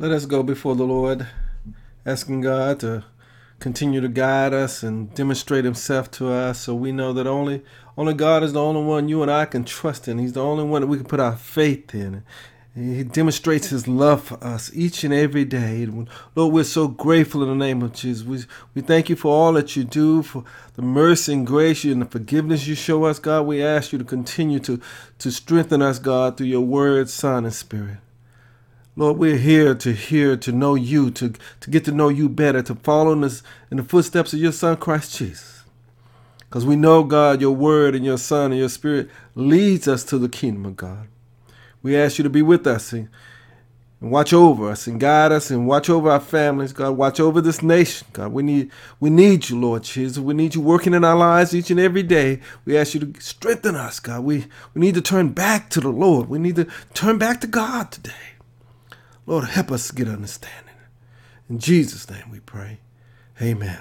Let us go before the Lord, asking God to continue to guide us and demonstrate himself to us, so we know that only God is the only one you and I can trust in. He's the only one that we can put our faith in. He demonstrates his love for us each and every day. Lord, we're so grateful in the name of Jesus. We thank you for all that you do, for the mercy and grace and the forgiveness you show us, God. We ask you to continue to strengthen us, God, through your word, Son, and Spirit. Lord, we're here to know you, to get to know you better, to follow in the footsteps of your Son, Christ Jesus. Because we know, God, your word and your Son and your Spirit leads us to the kingdom of God. We ask you to be with us and watch over us and guide us and watch over our families, God. Watch over this nation, God. We need you, Lord Jesus. We need you working in our lives each and every day. We ask you to strengthen us, God. We need to turn back to the Lord. We need to turn back to God today. Lord, help us get understanding. In Jesus' name we pray. Amen.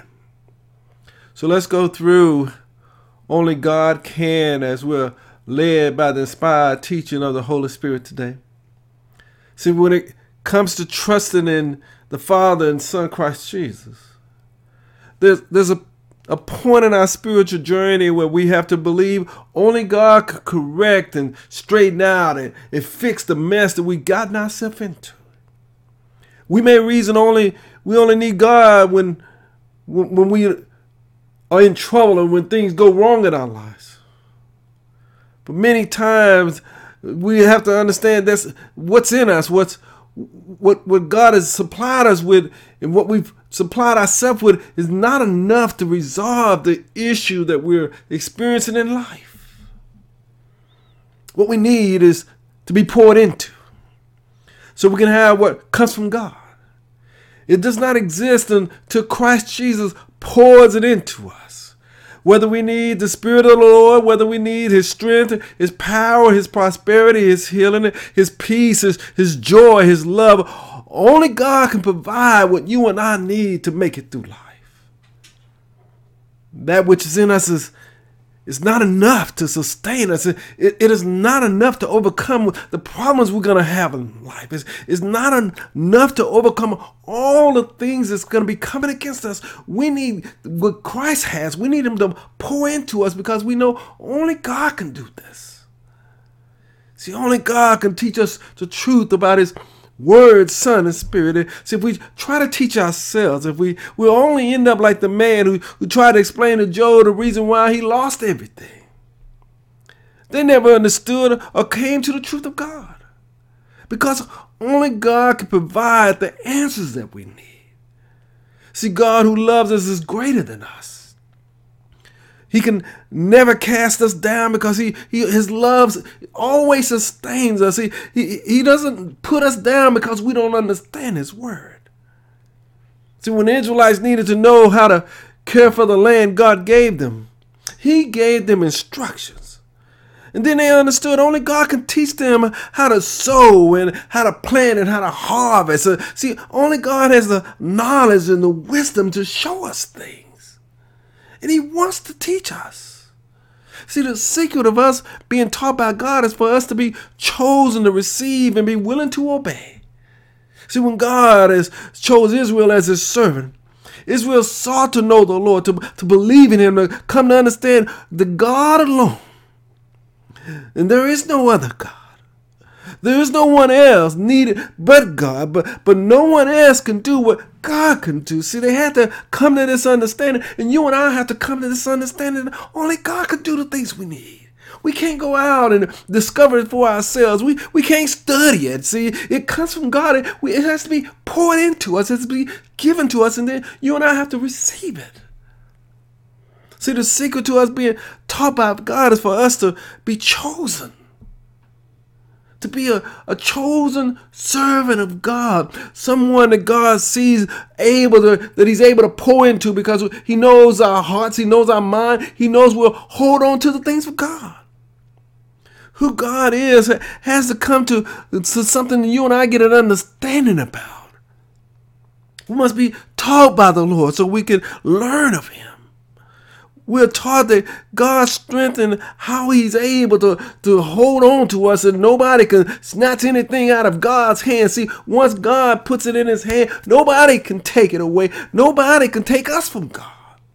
So let's go through Only God Can as we're led by the inspired teaching of the Holy Spirit today. See, when it comes to trusting in the Father and Son Christ Jesus, there's a point in our spiritual journey where we have to believe only God could correct and straighten out and fix the mess that we gotten ourselves into. We may reason we only need God when we are in trouble and when things go wrong in our lives. But many times we have to understand that's what's in us, what God has supplied us with, and what we've supplied ourselves with is not enough to resolve the issue that we're experiencing in life. What we need is to be poured into, so we can have what comes from God. It does not exist until Christ Jesus pours it into us. Whether we need the Spirit of the Lord, whether we need his strength, his power, his prosperity, his healing, his peace, his joy, his love, only God can provide what you and I need to make it through life. That which is in us is not enough to sustain us. It is not enough to overcome the problems we're going to have in life. It's not enough to overcome all the things that's going to be coming against us. We need what Christ has. We need him to pour into us because we know only God can do this. See, only God can teach us the truth about his Word, Son, and Spirit. See, if we try to teach ourselves, if we'll only end up like the man who tried to explain to Job the reason why he lost everything. They never understood or came to the truth of God, because only God can provide the answers that we need. See, God who loves us is greater than us. He can never cast us down because his love always sustains us. He doesn't put us down because we don't understand his word. See, when the Israelites needed to know how to care for the land God gave them, he gave them instructions. And then they understood only God can teach them how to sow and how to plant and how to harvest. See, only God has the knowledge and the wisdom to show us things. And he wants to teach us. See, the secret of us being taught by God is for us to be chosen to receive and be willing to obey. See, when God has chose Israel as his servant, Israel sought to know the Lord, to believe in him, to come to understand the God alone. And there is no other God. There is no one else needed but God, but no one else can do what God can do. See, they had to come to this understanding, and you and I have to come to this understanding that only God can do the things we need. We can't go out and discover it for ourselves. We can't study it. See, it comes from God. It has to be poured into us. It has to be given to us, and then you and I have to receive it. See, the secret to us being taught by God is for us to be chosen. To be a chosen servant of God, someone that God sees that he's able to pour into because he knows our hearts, he knows our mind, he knows we'll hold on to the things of God. Who God is has to come to something that you and I get an understanding about. We must be taught by the Lord so we can learn of him. We're taught that God strengthened how he's able to hold on to us, and nobody can snatch anything out of God's hand. See, once God puts it in his hand, nobody can take it away. Nobody can take us from God.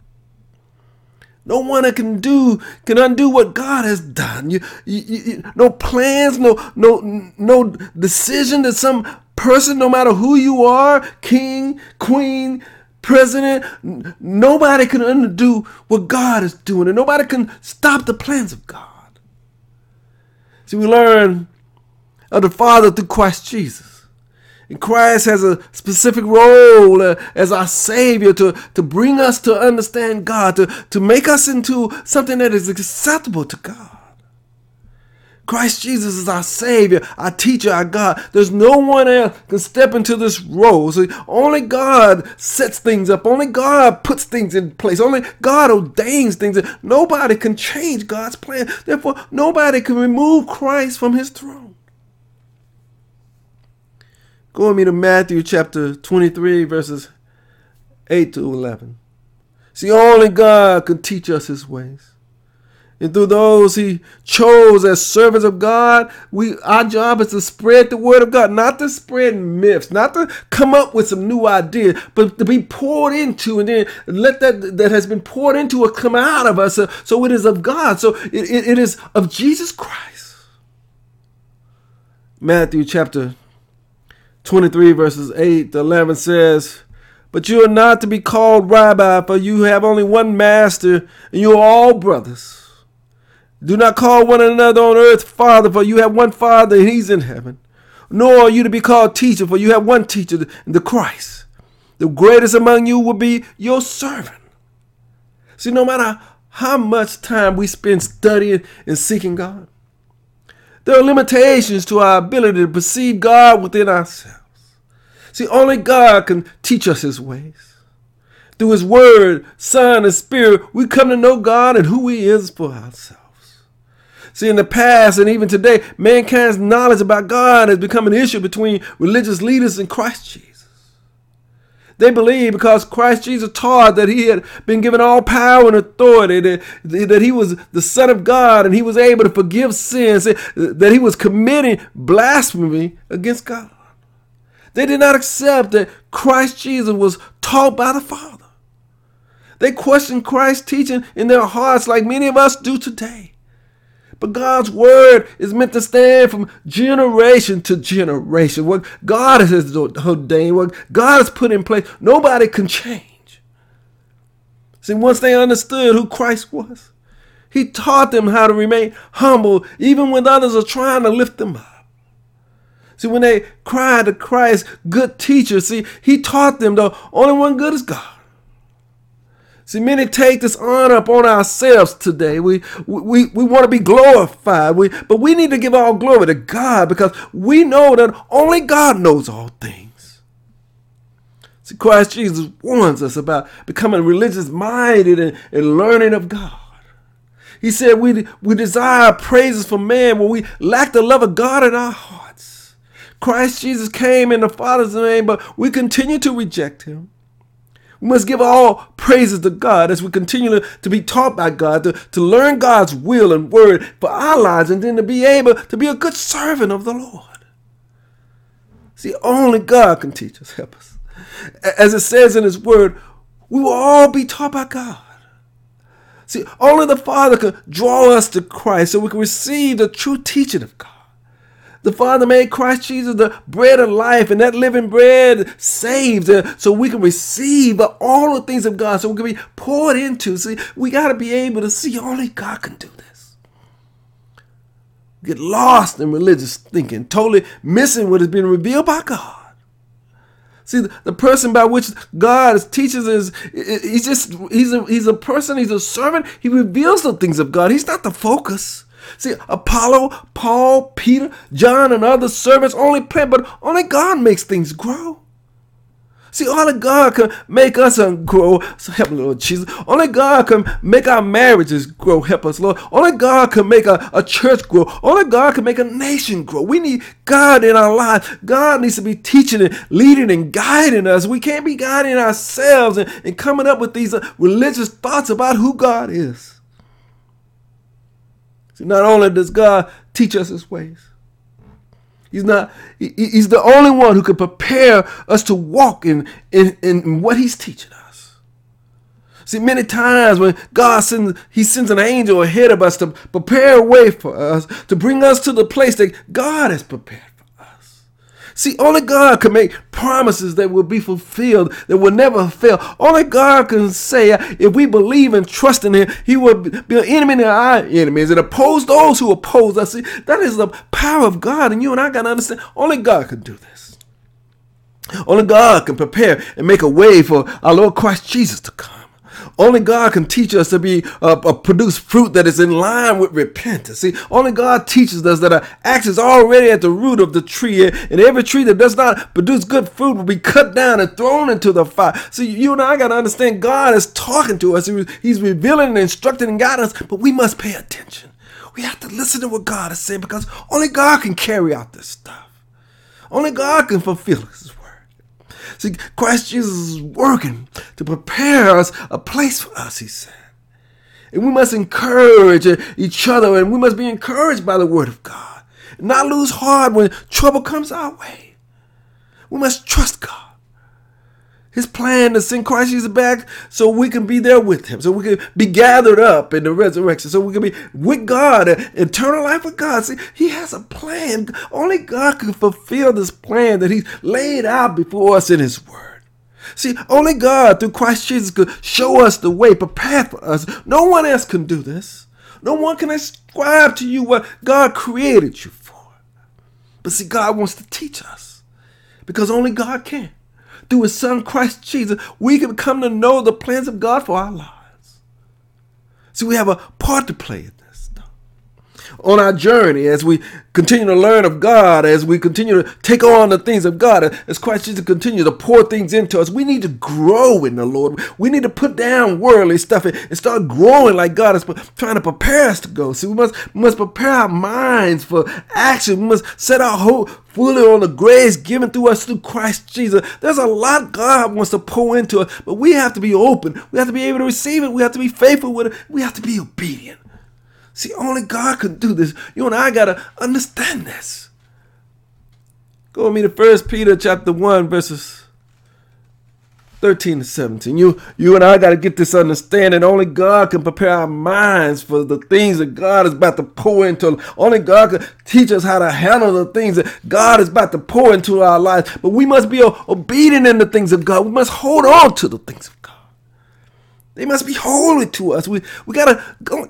No one can undo what God has done. No plans, no decision that some person, no matter who you are, king, queen, president, nobody can undo what God is doing, and nobody can stop the plans of God. See, we learn of the Father through Christ Jesus. And Christ has a specific role as our Savior to bring us to understand God, to make us into something that is acceptable to God. Christ Jesus is our Savior, our teacher, our God. There's no one else can step into this role. So only God sets things up. Only God puts things in place. Only God ordains things. Nobody can change God's plan. Therefore, nobody can remove Christ from his throne. Go with me to Matthew chapter 23, verses 8 to 11. See, only God can teach us his ways. And through those he chose as servants of God, our job is to spread the word of God, not to spread myths, not to come up with some new ideas, but to be poured into, and then let that has been poured into us come out of us. So it is of God. So it is of Jesus Christ. Matthew chapter 23 verses 8 to 11 says, "But you are not to be called Rabbi, for you have only one master, and you are all brothers. Do not call one another on earth Father, for you have one Father, and he's in heaven. Nor are you to be called teacher, for you have one teacher, the Christ. The greatest among you will be your servant." See, no matter how much time we spend studying and seeking God, there are limitations to our ability to perceive God within ourselves. See, only God can teach us his ways. Through his word, Son, and Spirit, we come to know God and who he is for ourselves. See, in the past and even today, mankind's knowledge about God has become an issue between religious leaders and Christ Jesus. They believe because Christ Jesus taught that he had been given all power and authority, that he was the Son of God and he was able to forgive sins, that he was committing blasphemy against God. They did not accept that Christ Jesus was taught by the Father. They questioned Christ's teaching in their hearts like many of us do today. But God's word is meant to stand from generation to generation. What God has ordained, what God has put in place, nobody can change. See, once they understood who Christ was, he taught them how to remain humble even when others are trying to lift them up. See, when they cried to Christ, good teacher, see, he taught them the only one good is God. See, many take this honor upon ourselves today. We want to be glorified, but we need to give all glory to God because we know that only God knows all things. See, Christ Jesus warns us about becoming religious-minded and learning of God. He said we desire praises from man when we lack the love of God in our hearts. Christ Jesus came in the Father's name, but we continue to reject him. We must give all praises to God as we continue to be taught by God, to learn God's will and word for our lives, and then to be able to be a good servant of the Lord. See, only God can teach us, help us. As it says in his word, we will all be taught by God. See, only the Father can draw us to Christ so we can receive the true teaching of God. The Father made Christ Jesus the bread of life, and that living bread saves so we can receive all the things of God, so we can be poured into. See, we got to be able to see only God can do this. Get lost in religious thinking, totally missing what has been revealed by God. See, the person by which God teaches is he's a person, he's a servant. He reveals the things of God. He's not the focus. See, Apollo, Paul, Peter, John, and other servants only plant, but only God makes things grow. See, only God can make us grow. So help me, Lord Jesus. Only God can make our marriages grow. Help us, Lord. Only God can make a church grow. Only God can make a nation grow. We need God in our lives. God needs to be teaching and leading and guiding us. We can't be guiding ourselves and coming up with these religious thoughts about who God is. See, not only does God teach us his ways, He's the only one who can prepare us to walk in what he's teaching us. See, many times when God sends an angel ahead of us to prepare a way for us, to bring us to the place that God has prepared for us. See, only God can make promises that will be fulfilled, that will never fail. Only God can say, if we believe and trust in him, he will be an enemy to our enemies and oppose those who oppose us. See, that is the power of God, and you and I got to understand, only God can do this. Only God can prepare and make a way for our Lord Christ Jesus to come. Only God can teach us to be produce fruit that is in line with repentance. See, only God teaches us that our axe is already at the root of the tree, and every tree that does not produce good fruit will be cut down and thrown into the fire. See, you and I got to understand, God is talking to us. He's revealing and instructing and guiding us, but we must pay attention. We have to listen to what God is saying, because only God can carry out this stuff. Only God can fulfill his word. See, Christ Jesus is working to prepare us a place for us, he said. And we must encourage each other, and we must be encouraged by the word of God. And not lose heart when trouble comes our way. We must trust God. His plan to send Christ Jesus back so we can be there with him, so we can be gathered up in the resurrection, so we can be with God, eternal life with God. See, he has a plan. Only God can fulfill this plan that he's laid out before us in his word. See, only God through Christ Jesus could show us the way, prepare for us. No one else can do this. No one can ascribe to you what God created you for. But see, God wants to teach us, because only God can. Through his son, Christ Jesus, we can come to know the plans of God for our lives. See, we have a part to play in this stuff. On our journey, as we continue to learn of God, as we continue to take on the things of God, as Christ Jesus continues to pour things into us, we need to grow in the Lord. We need to put down worldly stuff and start growing like God is trying to prepare us to go. See, we must prepare our minds for action. We must set our hope fully on the grace given through us through Christ Jesus. There's a lot God wants to pour into us, but we have to be open. We have to be able to receive it. We have to be faithful with it. We have to be obedient. See, only God can do this. You and I got to understand this. Go with me to 1 Peter chapter 1, verses 13 to 17. You and I got to get this understanding. Only God can prepare our minds for the things that God is about to pour into. Only God can teach us how to handle the things that God is about to pour into our lives. But we must be obedient in the things of God. We must hold on to the things of God. They must be holy to us. We got to go.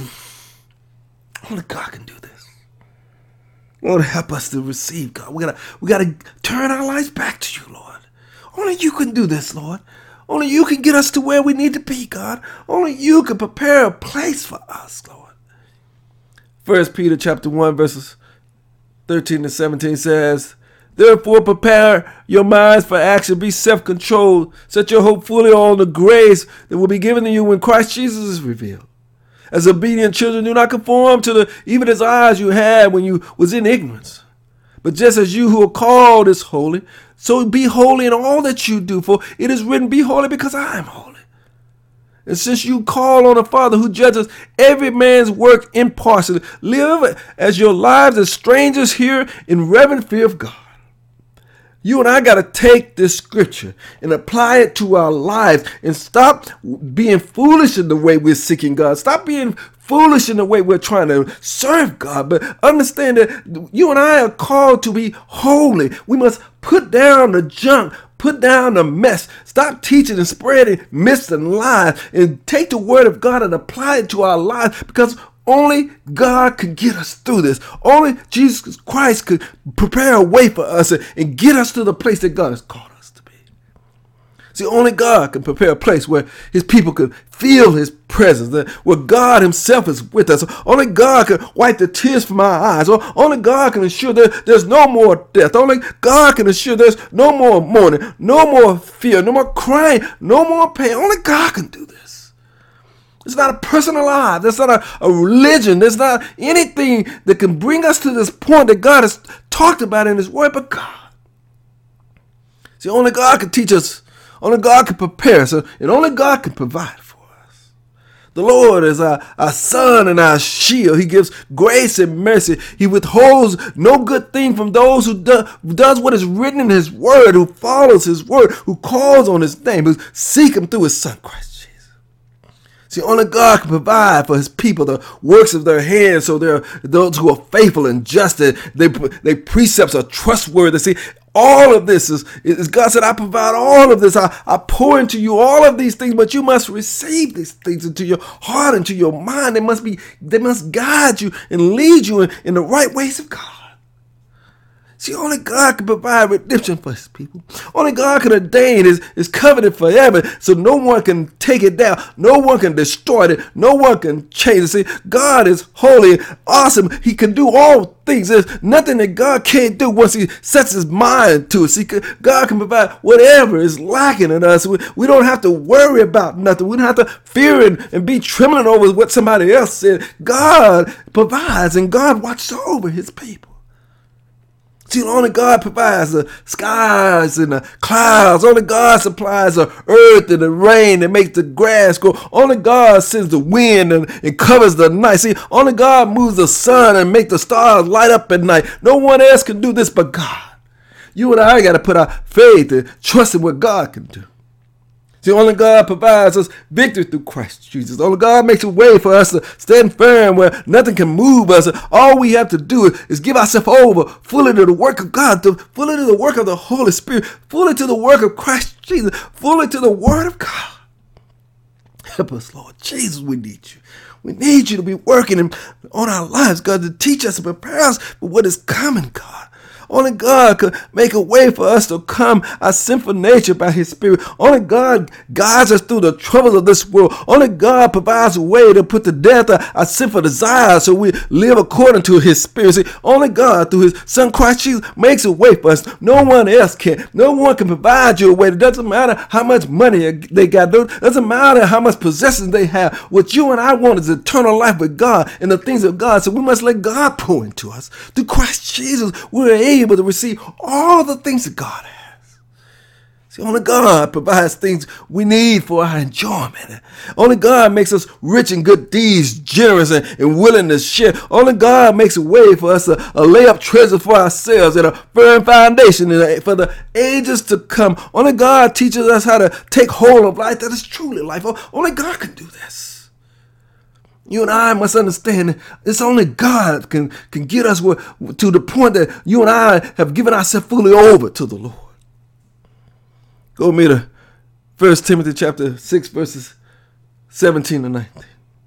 Only God can do this. Lord, help us to receive God. We gotta turn our lives back to you, Lord. Only you can do this, Lord. Only you can get us to where we need to be, God. Only you can prepare a place for us, Lord. 1 Peter chapter 1, verses 13 to 17 says, therefore prepare your minds for action. Be self-controlled. Set your hope fully on the grace that will be given to you when Christ Jesus is revealed. As obedient children, do not conform to the evil desires you had when you was in ignorance. But just as you who are called is holy, so be holy in all that you do. For it is written, be holy because I am holy. And since you call on a Father who judges every man's work impartially, live as your lives as strangers here in reverent fear of God. You and I got to take this scripture and apply it to our lives and stop being foolish in the way we're seeking God. Stop being foolish in the way we're trying to serve God. But understand that you and I are called to be holy. We must put down the junk, put down the mess. Stop teaching and spreading myths and lies, and take the word of God and apply it to our lives, because only God could get us through this. Only Jesus Christ could prepare a way for us and get us to the place that God has called us to be. See, only God can prepare a place where his people could feel his presence, where God himself is with us. Only God can wipe the tears from our eyes. Only God can ensure that there's no more death. Only God can ensure there's no more mourning, no more fear, no more crying, no more pain. Only God can do this. It's not a personal life. It's not a religion. There's not anything that can bring us to this point that God has talked about in his word but God. See, only God can teach us. Only God can prepare us. And only God can provide for us. The Lord is our sun and our shield. He gives grace and mercy. He withholds no good thing from those who does what is written in his word, who follows his word, who calls on his name, who seek him through his son, Christ. See, only God can provide for his people the works of their hands, so they're those who are faithful and just, and their precepts are trustworthy. See, all of this is God said, I provide all of this. I pour into you all of these things, but you must receive these things into your heart, into your mind. They must guide you and lead you in the right ways of God. See, only God can provide redemption for his people. Only God can ordain his covenant forever, so no one can take it down. No one can destroy it. No one can change it. See, God is holy and awesome. He can do all things. There's nothing that God can't do once he sets his mind to it. See, God can provide whatever is lacking in us. We don't have to worry about nothing. We don't have to fear and be trembling over what somebody else said. God provides, and God watches over his people. See, only God provides the skies and the clouds. Only God supplies the earth and the rain that makes the grass grow. Only God sends the wind and covers the night. See, only God moves the sun and makes the stars light up at night. No one else can do this but God. You and I got to put our faith and trust in what God can do. See, only God provides us victory through Christ Jesus. Only God makes a way for us to stand firm where nothing can move us. All we have to do is give ourselves over fully to the work of God, fully to the work of the Holy Spirit, fully to the work of Christ Jesus, fully to the Word of God. Help us, Lord Jesus, we need you. We need you to be working on our lives, God, to teach us and prepare us for what is coming, God. Only God could make a way for us to come our sinful nature by his Spirit. Only God guides us through the troubles of this world. Only God provides a way to put to death our sinful desires so we live according to his Spirit. See, only God, through his Son Christ Jesus, makes a way for us. No one else can. No one can provide you a way. It doesn't matter how much money they got. It doesn't matter how much possessions they have. What you and I want is eternal life with God and the things of God. So we must let God pour into us. Through Christ Jesus, we're able to receive all the things that God has. See, only God provides things we need for our enjoyment. Only God makes us rich in good deeds, generous and willing to share. Only God makes a way for us to lay up treasure for ourselves and a firm foundation for the ages to come. Only God teaches us how to take hold of life that is truly life. Only God can do this. You and I must understand it's only God can get us to the point that you and I have given ourselves fully over to the Lord. Go with me to 1 Timothy chapter 6, verses 17 and 19.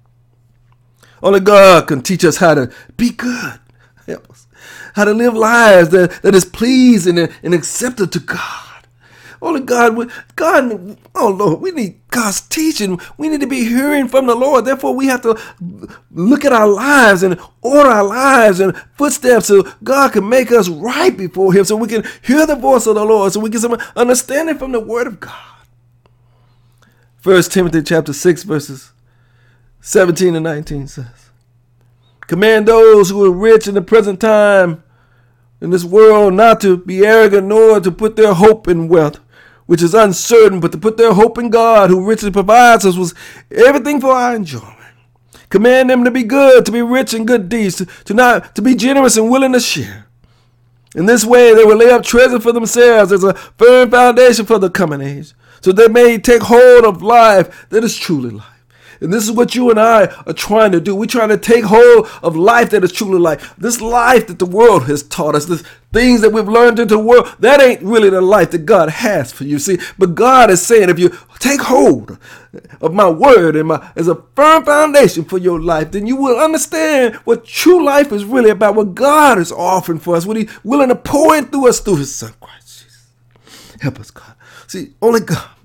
Only God can teach us how to be good. Help us. How to live lives that is pleasing and accepted to God. Only God, oh Lord, we need God's teaching. We need to be hearing from the Lord. Therefore, we have to look at our lives and order our lives and footsteps so God can make us right before him, so we can hear the voice of the Lord, so we get some understanding from the word of God. 1 Timothy chapter 6, verses 17 and 19 says, command those who are rich in the present time in this world not to be arrogant, nor to put their hope in wealth, which is uncertain, but to put their hope in God, who richly provides us with everything for our enjoyment. Command them to be good, to be rich in good deeds, to be generous and willing to share. In this way, they will lay up treasure for themselves as a firm foundation for the coming age, so they may take hold of life that is truly life. And this is what you and I are trying to do. We're trying to take hold of life that is truly life. This life that the world has taught us, this things that we've learned into the world, that ain't really the life that God has for you. See, but God is saying, if you take hold of my word as a firm foundation for your life, then you will understand what true life is really about, what God is offering for us, what he's willing to pour in through us through his Son, Christ Jesus. Help us, God. See, only God.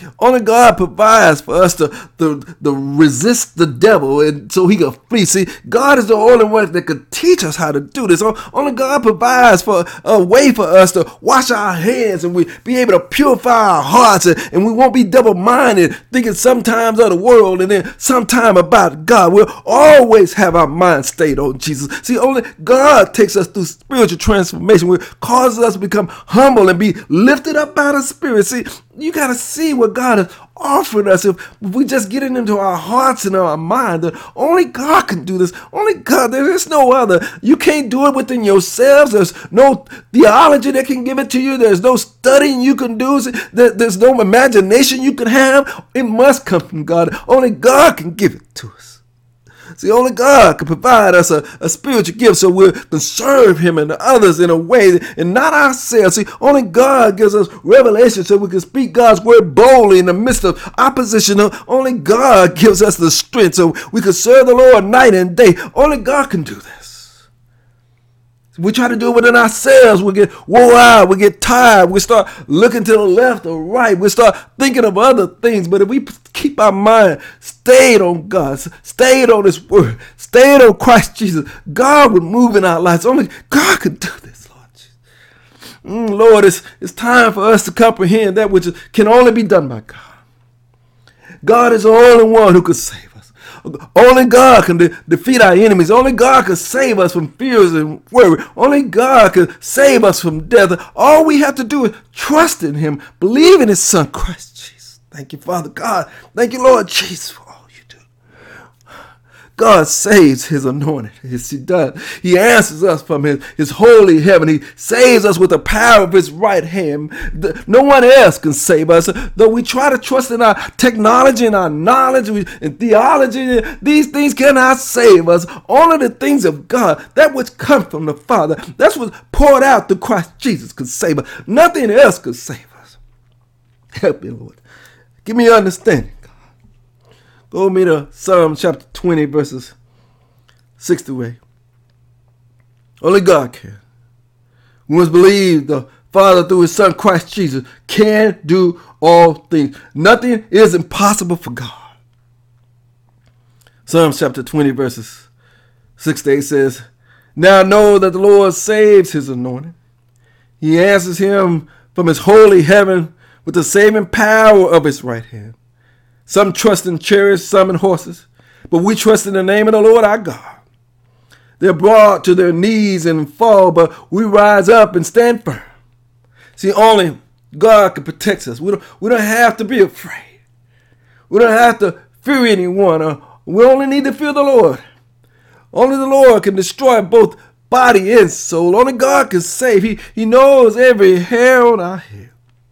Only God provides for us to resist the devil and so he can flee. See, God is the only one that could teach us how to do this. Only God provides for a way for us to wash our hands and we be able to purify our hearts and we won't be double-minded, thinking sometimes of the world and then sometime about God. We'll always have our mind stayed on Jesus. See, only God takes us through spiritual transformation, which causes us to become humble and be lifted up by the Spirit. See, you got to see what God is offering us if we just get it into our hearts and our mind. That only God can do this. Only God. There is no other. You can't do it within yourselves. There's no theology that can give it to you. There's no studying you can do. There's no imagination you can have. It must come from God. Only God can give it to us. See, only God can provide us a spiritual gift so we can serve him and others in a way and not ourselves. See, only God gives us revelation so we can speak God's word boldly in the midst of opposition. Only God gives us the strength so we can serve the Lord night and day. Only God can do this. We try to do it within ourselves. We get wore out. We get tired. We start looking to the left or right. We start thinking of other things. But if we keep our mind stayed on God, stayed on his word, stayed on Christ Jesus, God would move in our lives. Only God can do this, Lord Jesus. Lord, it's time for us to comprehend that which can only be done by God. God is the only one who can save us. Only God can defeat our enemies. Only God can save us from fears and worry. Only God can save us from death. All we have to do is trust in him, believe in his son, Christ Jesus. Thank you, Father God. Thank you, Lord Jesus, for all you do. God saves his anointed. Yes, he does. He answers us from his holy heaven. He saves us with the power of his right hand. No one else can save us. Though we try to trust in our technology and our knowledge and theology, these things cannot save us. Only the things of God, that which come from the Father, that's what's poured out through Christ Jesus, could save us. Nothing else could save us. Help me, Lord. Give me understanding. Go with me to Psalm chapter 20, verses 6 to 8. Only God can. We must believe the Father through his Son Christ Jesus can do all things. Nothing is impossible for God. Psalm chapter 20, verses 6 to 8 says, Now know that the Lord saves his anointed. He answers him from his holy heaven with the saving power of his right hand. Some trust in chariots, some in horses, but we trust in the name of the Lord our God. They're brought to their knees and fall, but we rise up and stand firm. See, only God can protect us. We don't have to be afraid. We don't have to fear anyone. We only need to fear the Lord. Only the Lord can destroy both body and soul. Only God can save. He knows every hair on our head.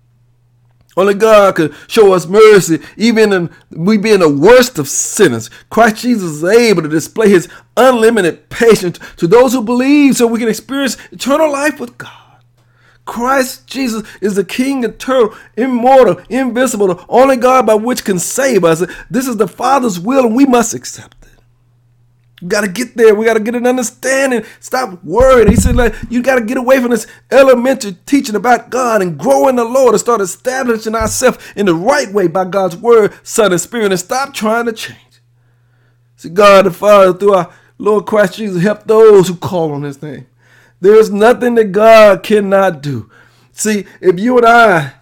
Only God can show us mercy, even in we being the worst of sinners. Christ Jesus is able to display his unlimited patience to those who believe so we can experience eternal life with God. Christ Jesus is the King, eternal, immortal, invisible, the only God by which can save us. This is the Father's will and we must accept it. We got to get there. We got to get an understanding. Stop worrying. He said, you got to get away from this elementary teaching about God and grow in the Lord and start establishing ourselves in the right way by God's word, Son, and Spirit, and stop trying to change. See, God the Father, through our Lord Christ Jesus, help those who call on his name. There is nothing that God cannot do. See, if you and I,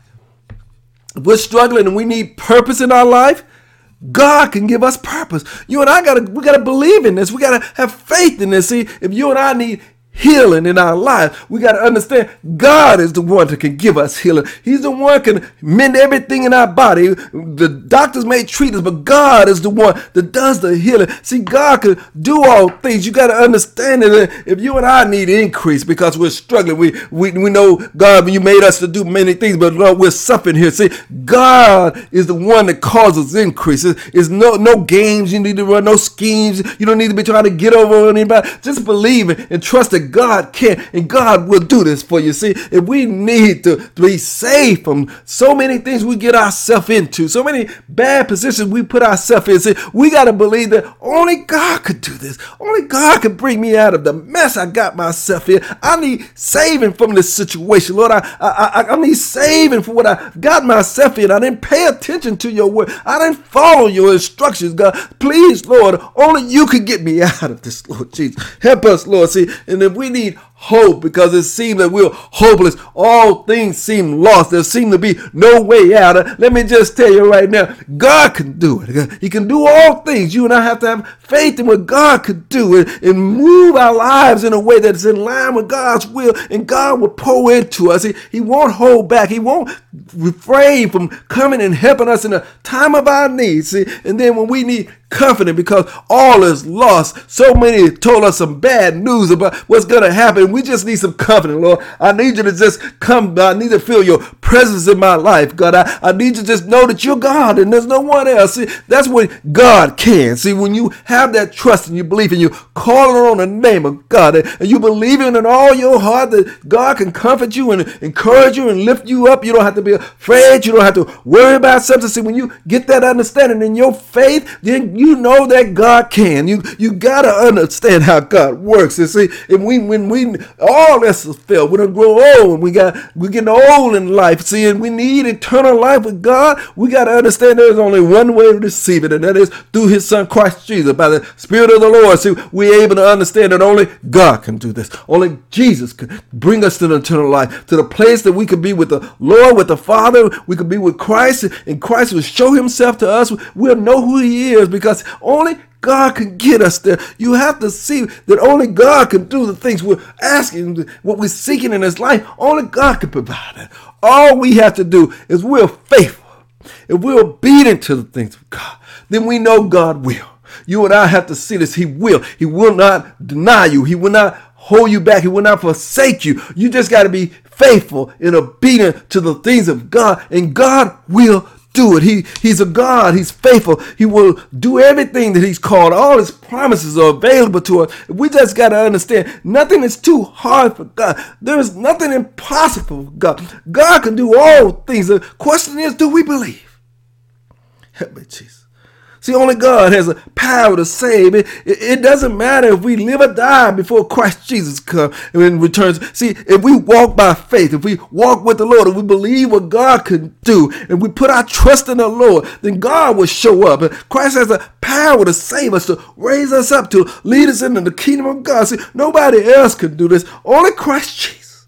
we're struggling and we need purpose in our life, God can give us purpose. You and I we gotta believe in this. We gotta have faith in this. See, if you and I need healing in our life, we gotta understand God is the one that can give us healing. He's the one that can mend everything in our body. The doctors may treat us, but God is the one that does the healing. See, God can do all things. You gotta understand that if you and I need increase because we're struggling, we know God, you made us to do many things, but Lord, we're suffering here. See, God is the one that causes increase. It's no games you need to run, no schemes. You don't need to be trying to get over on anybody. Just believe it and trust that that God can and God will do this for you. See, if we need to be saved from so many things we get ourselves into, so many bad positions we put ourselves in, see, we got to believe that only God could do this. Only God could bring me out of the mess I got myself in. I need saving from this situation, Lord. I need saving from what I got myself in. I didn't pay attention to your word. I didn't follow your instructions, God. Please, Lord, only you could get me out of this, Lord Jesus. Help us, Lord. See, and if we need hope because it seems that we're hopeless, all things seem lost, there seems to be no way out. Let me just tell you right now, God can do it. He can do all things. You and I have to have faith in what God could do and move our lives in a way that's in line with God's will, and God will pour into us. He won't hold back. He won't refrain from coming and helping us in the time of our needs. See? And then when we need confident because all is lost. So many told us some bad news about what's going to happen. We just need some confidence, Lord. I need you to just come. I need to feel your presence in my life, God. I need you to just know that you're God and there's no one else. See, that's what God can. See, when you have that trust and you believe and you calling on the name of God and you believe in all your heart that God can comfort you and encourage you and lift you up, you don't have to be afraid. You don't have to worry about something. See, when you get that understanding in your faith, then you know that God can. You gotta understand how God works. You see, and when we all this is filled, we don't grow old. We're getting old in life. See, and we need eternal life with God. We gotta understand there's only one way to receive it, and that is through His Son Christ Jesus, by the Spirit of the Lord. See, we're able to understand that only God can do this. Only Jesus can bring us to the eternal life, to the place that we could be with the Lord, with the Father. We could be with Christ, and Christ will show Himself to us. We'll know who He is because only God can get us there. You have to see that only God can do the things we're asking, what we're seeking in this life. Only God can provide it. All we have to do is we're faithful. If we're obedient to the things of God, then we know God will. You and I have to see this. He will. He will not deny you. He will not hold you back. He will not forsake you. You just got to be faithful and obedient to the things of God, and God will do it. He's a God. He's faithful. He will do everything that He's called. All His promises are available to us. We just got to understand nothing is too hard for God. There is nothing impossible for God. God can do all things. The question is, do we believe? Help me, Jesus. See, only God has the power to save. It doesn't matter if we live or die before Christ Jesus comes and returns. See, if we walk by faith, if we walk with the Lord, if we believe what God can do, and we put our trust in the Lord, then God will show up. And Christ has the power to save us, to raise us up, to lead us into the kingdom of God. See, nobody else can do this. Only Christ Jesus.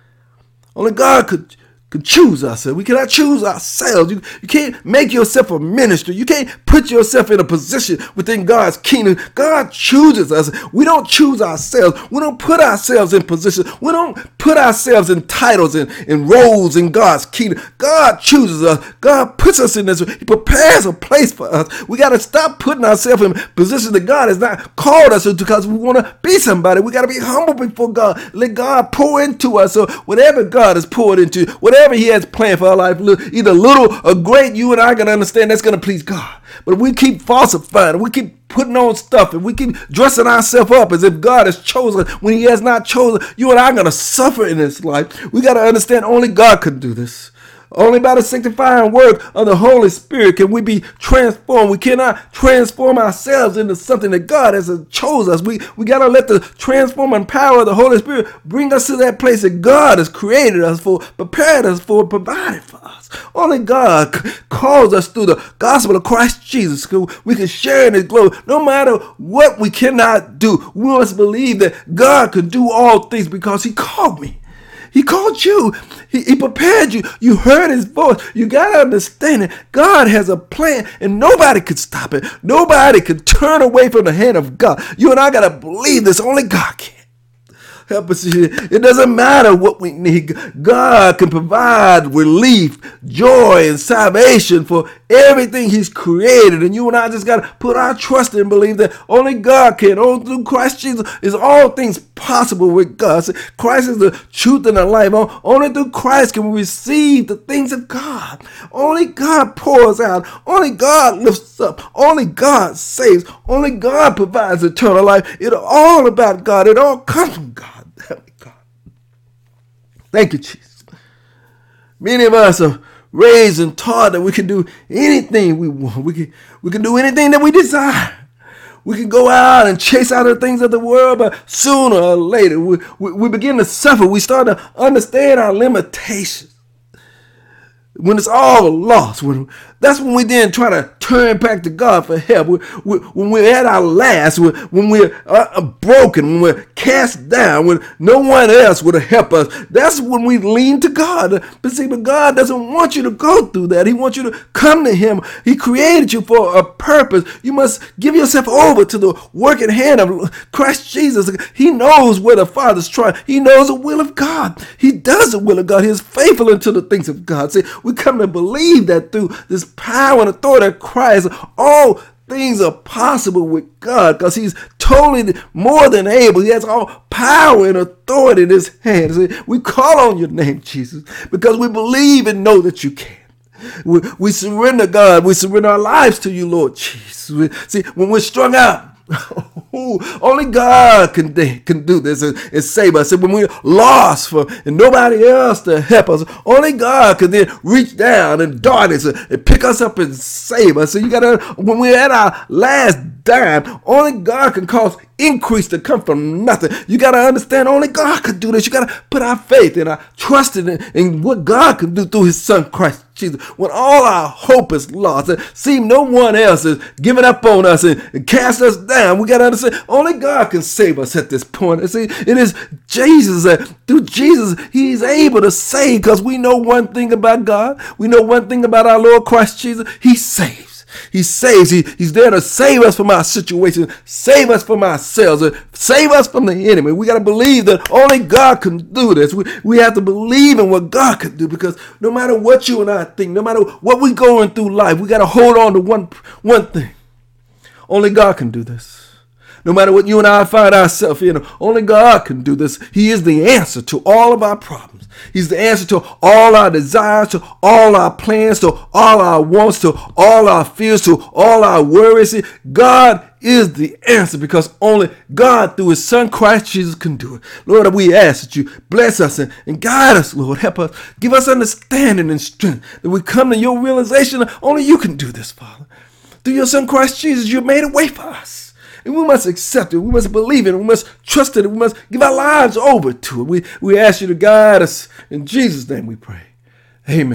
Only God could choose us. We cannot choose ourselves. You can't make yourself a minister. You can't put yourself in a position within God's kingdom. God chooses us. We don't choose ourselves. We don't put ourselves in position. We don't put ourselves in titles and roles in God's kingdom. God chooses us. God puts us in this. He prepares a place for us. We got to stop putting ourselves in positions that God has not called us to because we want to be somebody. We got to be humble before God. Let God pour into us. So whatever God has poured into, whatever He has planned for our life, either little or great, you and I can understand that's going to please God. But if we keep falsifying, we keep putting on stuff, and we keep dressing ourselves up as if God has chosen when He has not chosen, you and I are going to suffer in this life. We got to understand only God can do this. Only by the sanctifying work of the Holy Spirit can we be transformed. We cannot transform ourselves into something that God has chosen us. We got to let the transforming power of the Holy Spirit bring us to that place that God has created us for, prepared us for, provided for us. Only God calls us through the gospel of Christ Jesus. We can share in His glory. No matter what we cannot do, we must believe that God can do all things because He called me. He called you. He prepared you. You heard His voice. You got to understand it. God has a plan, and nobody could stop it. Nobody can turn away from the hand of God. You and I got to believe this. Only God can. Help us. It doesn't matter what we need. God can provide relief, joy, and salvation for everything He's created. And you and I just got to put our trust in and believe that only God can. Only through Christ Jesus is all things possible with God. So Christ is the truth and the life. Only through Christ can we receive the things of God. Only God pours out. Only God lifts up. Only God saves. Only God provides eternal life. It's all about God. It all comes from God. Heavenly God. Thank you, Jesus. Many of us are raised and taught that we can do anything we want. We can do anything that we desire. We can go out and chase out the things of the world, but sooner or later we begin to suffer. We start to understand our limitations. When it's all lost, that's when we then try to turn back to God for help. When we're at our last, when we're broken, when we're cast down, when no one else would help us, that's when we lean to God. But God doesn't want you to go through that. He wants you to come to Him. He created you for a purpose. You must give yourself over to the working hand of Christ Jesus. He knows where the Father's trying. He knows the will of God. He does the will of God. He is faithful unto the things of God. See, we come to believe that through this power and authority of Christ, all things are possible with God because He's totally more than able. He has all power and authority in His hands. We call on your name, Jesus, because we believe and know that you can. We surrender, God. We surrender our lives to you, Lord Jesus. See, when we're strung out, only God can do this and save us. And when we're lost and nobody else to help us, only God can then reach down in darkness and pick us up and save us. So when we're at our last dime, only God can cause increase to come from nothing. You got to understand only God can do this. You got to put our faith and our trust in what God can do through His Son Christ Jesus. When all our hope is lost and seem no one else is giving up on us and cast us down, we got to understand only God can save us at this point. And see, it is Jesus that through Jesus He's able to save, because we know one thing about God. We know one thing about our Lord Christ Jesus. He saves. He saves. He's there to save us from our situation, save us from ourselves, save us from the enemy. We got to believe that only God can do this. We have to believe in what God can do, because no matter what you and I think, no matter what we're going through life, we got to hold on to one thing. Only God can do this. No matter what you and I find ourselves in, only God can do this. He is the answer to all of our problems. He's the answer to all our desires, to all our plans, to all our wants, to all our fears, to all our worries. God is the answer, because only God through His Son Christ Jesus can do it. Lord, we ask that you bless us and guide us, Lord. Help us. Give us understanding and strength that we come to your realization that only you can do this, Father. Through your Son Christ Jesus, you made a way for us. And we must accept it. We must believe it. We must trust it. We must give our lives over to it. We ask you to guide us. In Jesus' name we pray. Amen.